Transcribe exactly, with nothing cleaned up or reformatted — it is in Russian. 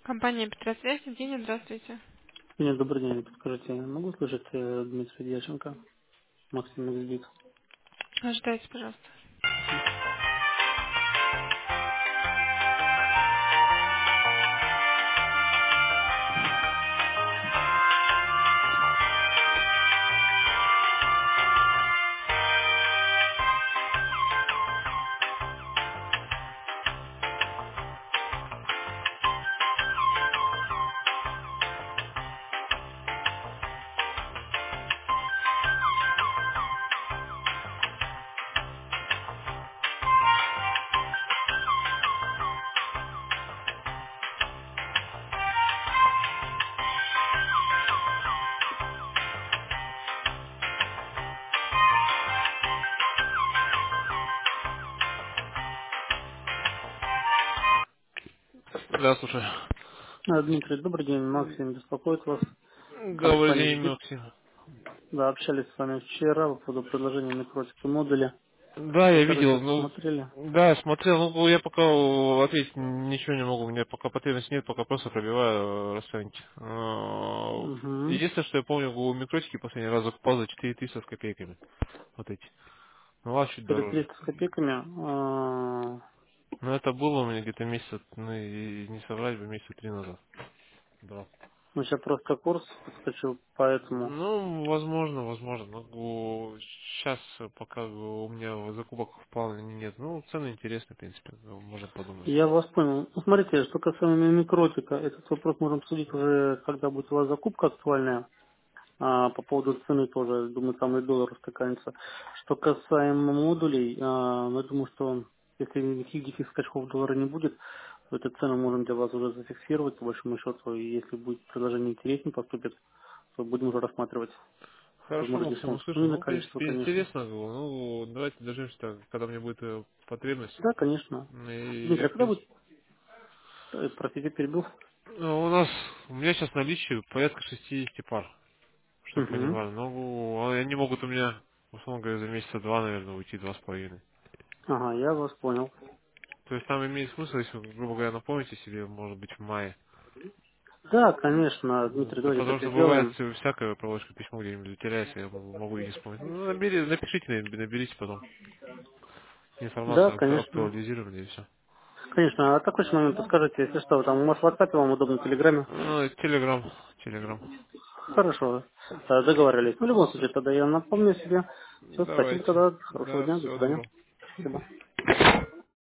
Компания Петросвязь, Евгения, здравствуйте. Нет, добрый день. Подскажите, могу слышать э, Дмитрия Дьяченко, Максим Эксбит? Ожидайте, пожалуйста. Спасибо. Да, слушай. А, Дмитрий, добрый день. Максим беспокоит вас. Добрый Компания день, Эксбит. Максим. Да, общались с вами вчера по поводу предложения микротики модуля. Да, я видел, Покажите, ну, смотрели. да, смотрел, ну, я пока э, ответить ничего не могу, у меня пока потребности нет, пока просто пробиваю э, расценки. Э, Угу. Единственное, что я помню, у микротики последний раз закупал за четыре тысячи с копейками, вот эти. Ну, у вас чуть четыре дороже. триста с копейками. А, Но это было у меня где-то месяц, ну, и не соврать бы, месяца три назад. Да. ну, сейчас просто курс подскочил, поэтому Ну, возможно, возможно. Но сейчас пока у меня закупок в плане нет. Ну, цены интересны, в принципе, ну, можно подумать. я вас понял. Ну, смотрите, что касаемо микротика, этот вопрос можем обсудить уже, когда будет у вас закупка актуальная. А, по поводу цены тоже, думаю, там и доллар устаканится. Что касаемо модулей, а, ну, я думаю, что если никаких диких скачков доллара не будет, то эту цену можем для вас уже зафиксировать, по большому счету, и если будет предложение интереснее поступит, то будем уже рассматривать. Хорошо, Возможно, Максим, дисконт. услышал. Ну, и на Ну, в количество, принципе, конечно. интересно было. Ну, давайте дождемся, когда мне будет э, потребность. Да, конечно. И Дмитрий, я, а в когда принципе, будет, э, простите, перебил? ну, у нас, у меня сейчас наличие порядка шестидесяти пар, чтобы Угу. понимали. Ну, а они могут у меня, условно говоря, за месяца два, наверное, уйти, два с половиной. Ага, я вас понял. То есть там имеет смысл, если, вы, грубо говоря, напомните себе, может быть, в мае. Да, конечно, Ну, Дмитрий, давайте потому так и что бывает сделаем. всё- всякое, проводишь письмо где-нибудь затеряется, я могу могу и не вспомнить. Ну, набери, напишите, наб- наберите потом Да, информацию, акту- конечно. актуализировали и все. Конечно, а такой еще момент, подскажите, если что, там, может, в WhatsApp вам удобно, в Телеграме? Ну, телеграм, телеграм. Хорошо, э, договорились. Ну, в любом случае, тогда я напомню себе. Все, спасибо Давайте. тогда, хорошего Да, дня, до всего свидания. доброго. Спасибо.